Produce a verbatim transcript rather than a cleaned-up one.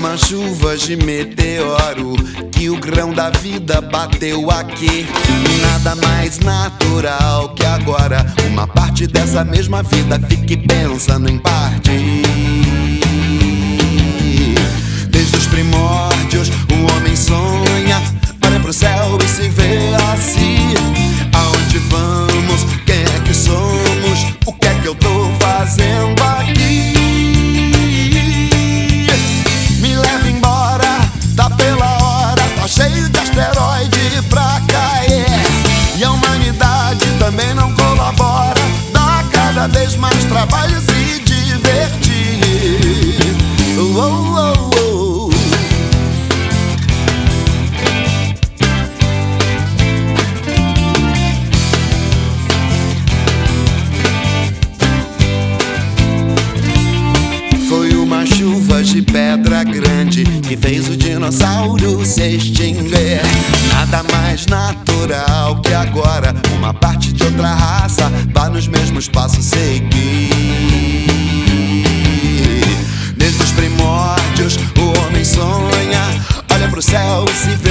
uma chuva de meteoro que o grão da vida bateu aqui. Nada mais natural que agora uma parte dessa mesma vida fique pensando em parte. Desde os primórdios o homem sonha, olha pro céu e se vê assim. Aonde vamos? Quem é que somos? O que é que eu tô fazendo aqui? Me leva embora, tá pela hora, tá cheio de asteroide pra cair. E a humanidade também não colabora, dá cada vez mais trabalho se divertir. Oh, oh, oh, oh. Foi uma chuva de pedra grande que fez o dinossauro se extinguir. Nada mais natural que agora uma parte de outra raça vá nos mesmos passos seguir. Desde os primórdios o homem sonha, olha pro céu e se vê